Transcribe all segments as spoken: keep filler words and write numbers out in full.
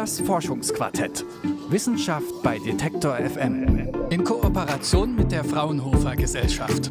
Das Forschungsquartett. Wissenschaft bei Detektor F M. In Kooperation mit der Fraunhofer Gesellschaft.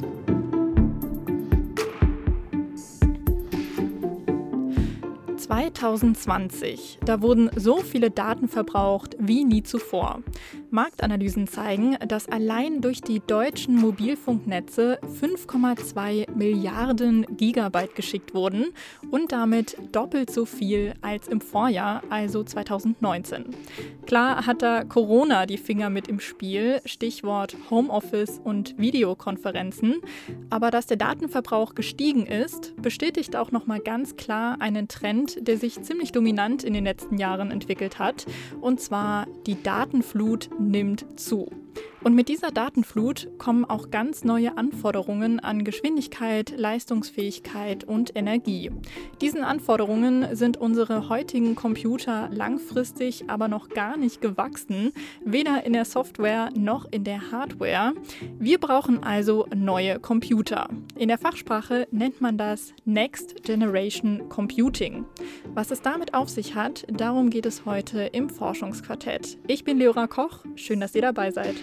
zwanzig zwanzig. Da wurden so viele Daten verbraucht wie nie zuvor. Marktanalysen zeigen, dass allein durch die deutschen Mobilfunknetze fünf Komma zwei Milliarden Gigabyte geschickt wurden und damit doppelt so viel als im Vorjahr, also zwanzig neunzehn. Klar hat da Corona die Finger mit im Spiel, Stichwort Homeoffice und Videokonferenzen. Aber dass der Datenverbrauch gestiegen ist, bestätigt auch nochmal ganz klar einen Trend, der sich ziemlich dominant in den letzten Jahren entwickelt hat. Und zwar die Datenflut nimmt zu. Und mit dieser Datenflut kommen auch ganz neue Anforderungen an Geschwindigkeit, Leistungsfähigkeit und Energie. Diesen Anforderungen sind unsere heutigen Computer langfristig aber noch gar nicht gewachsen, weder in der Software noch in der Hardware. Wir brauchen also neue Computer. In der Fachsprache nennt man das Next Generation Computing. Was es damit auf sich hat, darum geht es heute im Forschungsquartett. Ich bin Leora Koch, schön, dass ihr dabei seid.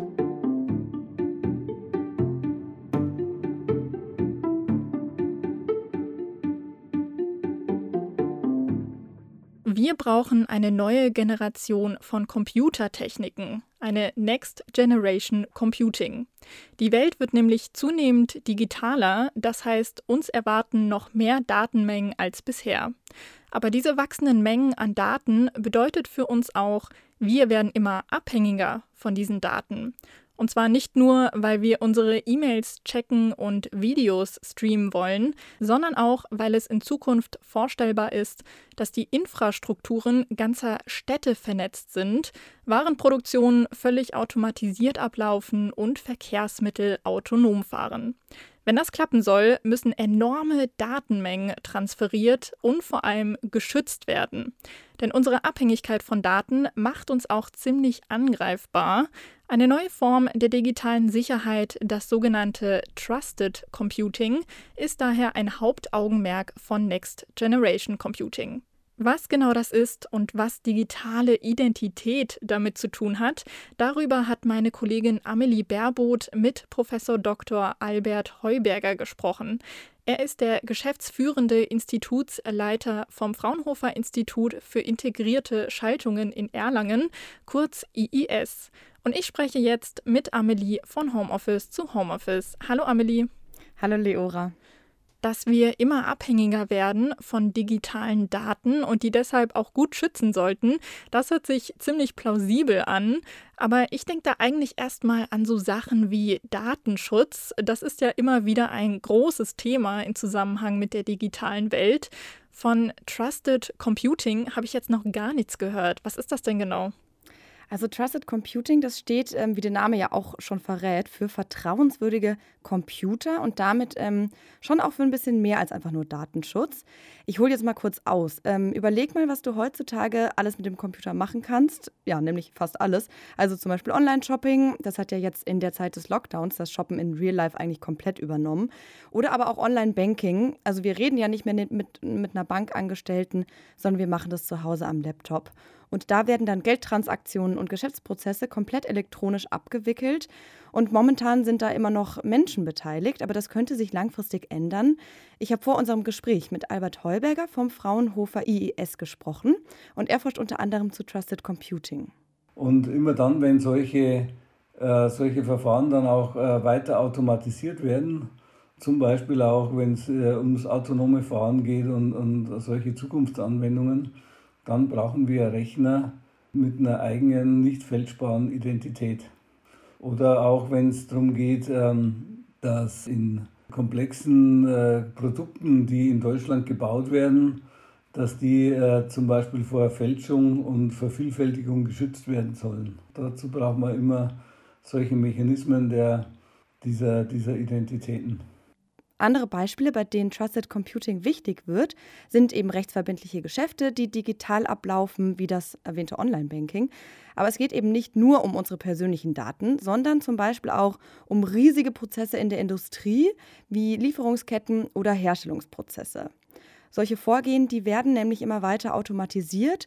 Wir brauchen eine neue Generation von Computertechniken, eine Next Generation Computing. Die Welt wird nämlich zunehmend digitaler, das heißt, uns erwarten noch mehr Datenmengen als bisher. Aber diese wachsenden Mengen an Daten bedeutet für uns auch, wir werden immer abhängiger von diesen Daten. Und zwar nicht nur, weil wir unsere E-Mails checken und Videos streamen wollen, sondern auch, weil es in Zukunft vorstellbar ist, dass die Infrastrukturen ganzer Städte vernetzt sind, Warenproduktionen völlig automatisiert ablaufen und Verkehrsmittel autonom fahren. Wenn das klappen soll, müssen enorme Datenmengen transferiert und vor allem geschützt werden. Denn unsere Abhängigkeit von Daten macht uns auch ziemlich angreifbar. Eine neue Form der digitalen Sicherheit, das sogenannte Trusted Computing, ist daher ein Hauptaugenmerk von Next Generation Computing. Was genau das ist und was digitale Identität damit zu tun hat, darüber hat meine Kollegin Amelie Baerboth mit Professor Doktor Albert Heuberger gesprochen. Er ist der geschäftsführende Institutsleiter vom Fraunhofer Institut für integrierte Schaltungen in Erlangen, kurz I I S. Und ich spreche jetzt mit Amelie von Homeoffice zu Homeoffice. Hallo Amelie. Hallo Leora. Dass wir immer abhängiger werden von digitalen Daten und die deshalb auch gut schützen sollten, das hört sich ziemlich plausibel an. Aber ich denke da eigentlich erstmal an so Sachen wie Datenschutz. Das ist ja immer wieder ein großes Thema im Zusammenhang mit der digitalen Welt. Von Trusted Computing habe ich jetzt noch gar nichts gehört. Was ist das denn genau? Also Trusted Computing, das steht, ähm, wie der Name ja auch schon verrät, für vertrauenswürdige Computer und damit ähm, schon auch für ein bisschen mehr als einfach nur Datenschutz. Ich hole jetzt mal kurz aus. Ähm, überleg mal, was du heutzutage alles mit dem Computer machen kannst. Ja, nämlich fast alles. Also zum Beispiel Online-Shopping. Das hat ja jetzt in der Zeit des Lockdowns das Shoppen in Real Life eigentlich komplett übernommen. Oder aber auch Online-Banking. Also wir reden ja nicht mehr mit, mit einer Bankangestellten, sondern wir machen das zu Hause am Laptop. Und da werden dann Geldtransaktionen und Geschäftsprozesse komplett elektronisch abgewickelt. Und momentan sind da immer noch Menschen beteiligt, aber das könnte sich langfristig ändern. Ich habe vor unserem Gespräch mit Albert Heuberger vom Fraunhofer I I S gesprochen und er forscht unter anderem zu Trusted Computing. Und immer dann, wenn solche, äh, solche Verfahren dann auch äh, weiter automatisiert werden, zum Beispiel auch, wenn es äh, ums autonome Fahren geht und, und solche Zukunftsanwendungen, dann brauchen wir Rechner mit einer eigenen, nicht fälschbaren Identität. Oder auch wenn es darum geht, dass in komplexen Produkten, die in Deutschland gebaut werden, dass die zum Beispiel vor Fälschung und Vervielfältigung geschützt werden sollen. Dazu braucht man immer solche Mechanismen der, dieser, dieser Identitäten. Andere Beispiele, bei denen Trusted Computing wichtig wird, sind eben rechtsverbindliche Geschäfte, die digital ablaufen, wie das erwähnte Online-Banking. Aber es geht eben nicht nur um unsere persönlichen Daten, sondern zum Beispiel auch um riesige Prozesse in der Industrie, wie Lieferungsketten oder Herstellungsprozesse. Solche Vorgehen, die werden nämlich immer weiter automatisiert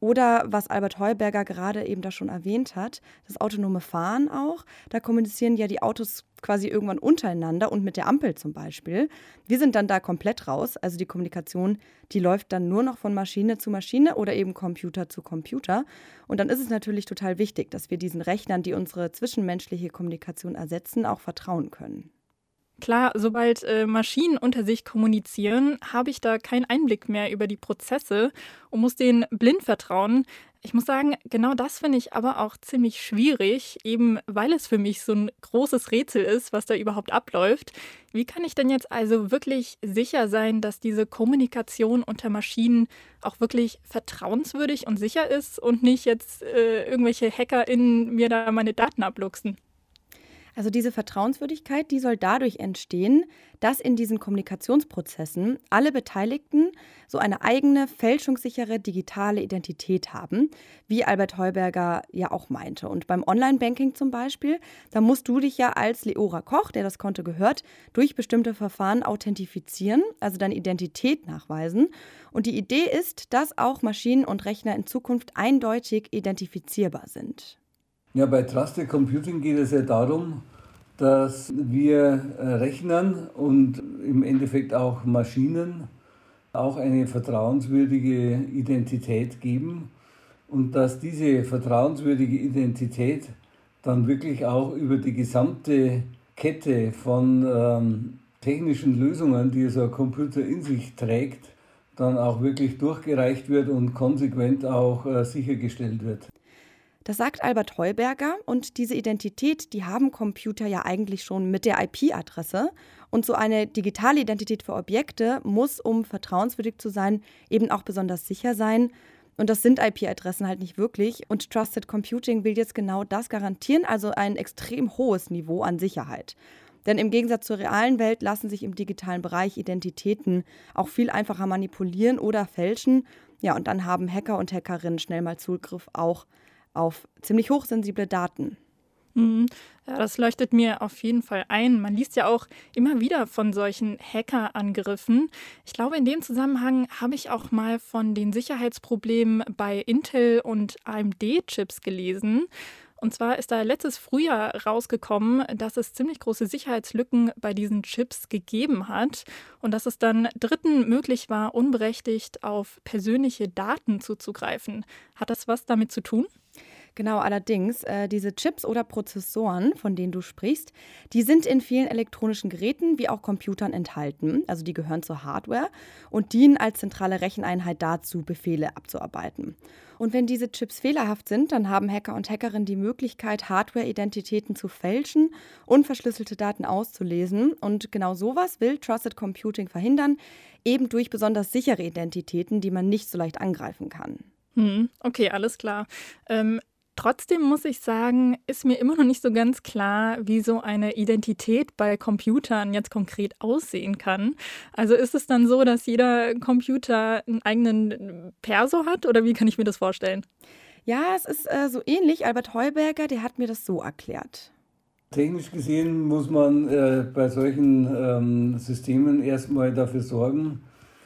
Oder was Albert Heuberger gerade eben da schon erwähnt hat, das autonome Fahren auch. Da kommunizieren ja die Autos quasi irgendwann untereinander und mit der Ampel zum Beispiel. Wir sind dann da komplett raus. Also die Kommunikation, die läuft dann nur noch von Maschine zu Maschine oder eben Computer zu Computer. Und dann ist es natürlich total wichtig, dass wir diesen Rechnern, die unsere zwischenmenschliche Kommunikation ersetzen, auch vertrauen können. Klar, sobald äh, Maschinen unter sich kommunizieren, habe ich da keinen Einblick mehr über die Prozesse und muss denen blind vertrauen. Ich muss sagen, genau das finde ich aber auch ziemlich schwierig, eben weil es für mich so ein großes Rätsel ist, was da überhaupt abläuft. Wie kann ich denn jetzt also wirklich sicher sein, dass diese Kommunikation unter Maschinen auch wirklich vertrauenswürdig und sicher ist und nicht jetzt äh, irgendwelche HackerInnen mir da meine Daten abluchsen? Also diese Vertrauenswürdigkeit, die soll dadurch entstehen, dass in diesen Kommunikationsprozessen alle Beteiligten so eine eigene, fälschungssichere digitale Identität haben, wie Albert Heuberger ja auch meinte. Und beim Online-Banking zum Beispiel, da musst du dich ja als Leora Koch, der das Konto gehört, durch bestimmte Verfahren authentifizieren, also deine Identität nachweisen. Und die Idee ist, dass auch Maschinen und Rechner in Zukunft eindeutig identifizierbar sind. Ja, bei Trusted Computing geht es ja darum, dass wir Rechnern und im Endeffekt auch Maschinen auch eine vertrauenswürdige Identität geben und dass diese vertrauenswürdige Identität dann wirklich auch über die gesamte Kette von ähm, technischen Lösungen, die so ein Computer in sich trägt, dann auch wirklich durchgereicht wird und konsequent auch äh, sichergestellt wird. Das sagt Albert Heuberger und diese Identität, die haben Computer ja eigentlich schon mit der I P-Adresse. Und so eine digitale Identität für Objekte muss, um vertrauenswürdig zu sein, eben auch besonders sicher sein. Und das sind I P-Adressen halt nicht wirklich. Und Trusted Computing will jetzt genau das garantieren, also ein extrem hohes Niveau an Sicherheit. Denn im Gegensatz zur realen Welt lassen sich im digitalen Bereich Identitäten auch viel einfacher manipulieren oder fälschen. Ja, und dann haben Hacker und Hackerinnen schnell mal Zugriff auch auf ziemlich hochsensible Daten. Mhm. Ja, das leuchtet mir auf jeden Fall ein. Man liest ja auch immer wieder von solchen Hackerangriffen. Ich glaube, in dem Zusammenhang habe ich auch mal von den Sicherheitsproblemen bei Intel und A M D-Chips gelesen. Und zwar ist da letztes Frühjahr rausgekommen, dass es ziemlich große Sicherheitslücken bei diesen Chips gegeben hat und dass es dann Dritten möglich war, unberechtigt auf persönliche Daten zuzugreifen. Hat das was damit zu tun? Genau, allerdings, äh, diese Chips oder Prozessoren, von denen du sprichst, die sind in vielen elektronischen Geräten wie auch Computern enthalten. Also die gehören zur Hardware und dienen als zentrale Recheneinheit dazu, Befehle abzuarbeiten. Und wenn diese Chips fehlerhaft sind, dann haben Hacker und Hackerinnen die Möglichkeit, Hardware-Identitäten zu fälschen und verschlüsselte Daten auszulesen. Und genau sowas will Trusted Computing verhindern, eben durch besonders sichere Identitäten, die man nicht so leicht angreifen kann. Hm, okay, alles klar. Ähm, Trotzdem muss ich sagen, ist mir immer noch nicht so ganz klar, wie so eine Identität bei Computern jetzt konkret aussehen kann. Also ist es dann so, dass jeder Computer einen eigenen Perso hat oder wie kann ich mir das vorstellen? Ja, es ist äh, so ähnlich. Albert Heuberger, der hat mir das so erklärt. Technisch gesehen muss man äh, bei solchen ähm, Systemen erstmal dafür sorgen,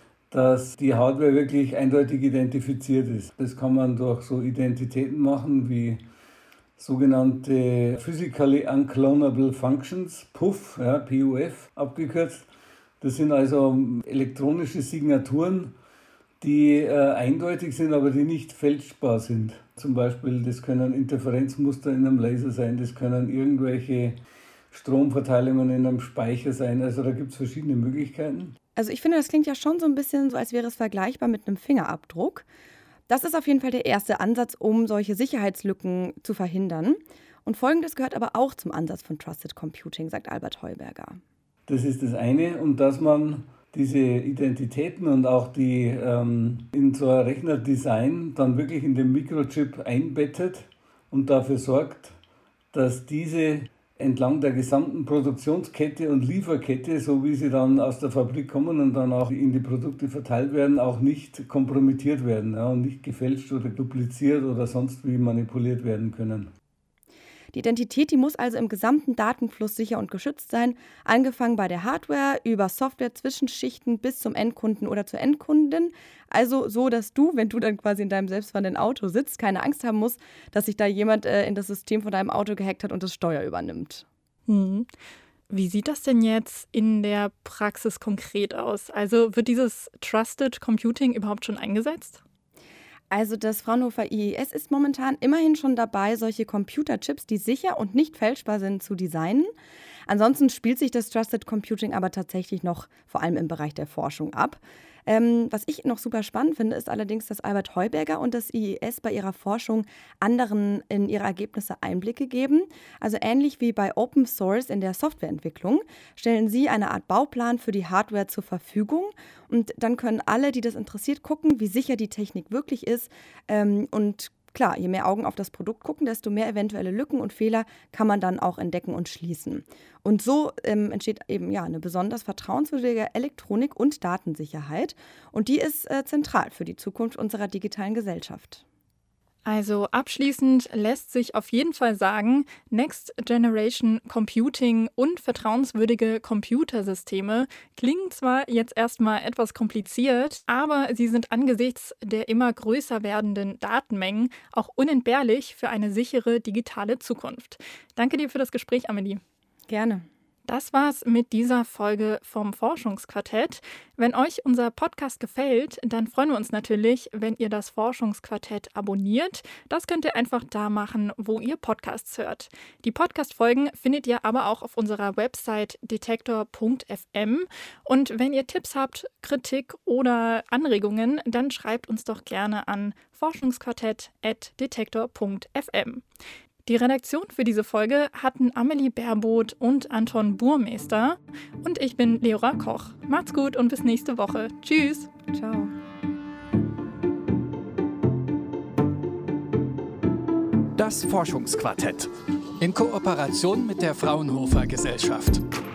dass die Hardware wirklich eindeutig identifiziert ist. Das kann man durch so Identitäten machen wie sogenannte Physically Unclonable Functions, P U F, ja, P U F abgekürzt. Das sind also elektronische Signaturen, die äh, eindeutig sind, aber die nicht fälschbar sind. Zum Beispiel, das können Interferenzmuster in einem Laser sein, das können irgendwelche Stromverteilungen in einem Speicher sein. Also da gibt es verschiedene Möglichkeiten. Also ich finde, das klingt ja schon so ein bisschen so, als wäre es vergleichbar mit einem Fingerabdruck. Das ist auf jeden Fall der erste Ansatz, um solche Sicherheitslücken zu verhindern. Und Folgendes gehört aber auch zum Ansatz von Trusted Computing, sagt Albert Heuberger. Das ist das eine. Und dass man diese Identitäten und auch die ähm, in so ein Rechnerdesign dann wirklich in den Mikrochip einbettet und dafür sorgt, dass diese entlang der gesamten Produktionskette und Lieferkette, so wie sie dann aus der Fabrik kommen und dann auch in die Produkte verteilt werden, auch nicht kompromittiert werden, ja, und nicht gefälscht oder dupliziert oder sonst wie manipuliert werden können. Die Identität, die muss also im gesamten Datenfluss sicher und geschützt sein, angefangen bei der Hardware, über Software-Zwischenschichten bis zum Endkunden oder zur Endkundin. Also so, dass du, wenn du dann quasi in deinem selbstfahrenden Auto sitzt, keine Angst haben musst, dass sich da jemand äh, in das System von deinem Auto gehackt hat und das Steuer übernimmt. Hm. Wie sieht das denn jetzt in der Praxis konkret aus? Also wird dieses Trusted Computing überhaupt schon eingesetzt? Also das Fraunhofer I E S ist momentan immerhin schon dabei, solche Computerchips, die sicher und nicht fälschbar sind, zu designen. Ansonsten spielt sich das Trusted Computing aber tatsächlich noch vor allem im Bereich der Forschung ab. Ähm, was ich noch super spannend finde, ist allerdings, dass Albert Heuberger und das I E S bei ihrer Forschung anderen in ihre Ergebnisse Einblicke geben. Also ähnlich wie bei Open Source in der Softwareentwicklung stellen sie eine Art Bauplan für die Hardware zur Verfügung. Und dann können alle, die das interessiert, gucken, wie sicher die Technik wirklich ist. Ähm, und klar, je mehr Augen auf das Produkt gucken, desto mehr eventuelle Lücken und Fehler kann man dann auch entdecken und schließen. Und so ähm, entsteht eben ja eine besonders vertrauenswürdige Elektronik- und Datensicherheit. Und die ist äh, zentral für die Zukunft unserer digitalen Gesellschaft. Also abschließend lässt sich auf jeden Fall sagen, Next Generation Computing und vertrauenswürdige Computersysteme klingen zwar jetzt erstmal etwas kompliziert, aber sie sind angesichts der immer größer werdenden Datenmengen auch unentbehrlich für eine sichere digitale Zukunft. Danke dir für das Gespräch, Amelie. Gerne. Das war's mit dieser Folge vom Forschungsquartett. Wenn euch unser Podcast gefällt, dann freuen wir uns natürlich, wenn ihr das Forschungsquartett abonniert. Das könnt ihr einfach da machen, wo ihr Podcasts hört. Die Podcast-Folgen findet ihr aber auch auf unserer Website detektor punkt f m. Und wenn ihr Tipps habt, Kritik oder Anregungen, dann schreibt uns doch gerne an forschungsquartett at detektor punkt f m. Die Redaktion für diese Folge hatten Amelie Baerboth und Anton Burmeister. Und ich bin Leora Koch. Macht's gut und bis nächste Woche. Tschüss. Ciao. Das Forschungsquartett in Kooperation mit der Fraunhofer Gesellschaft.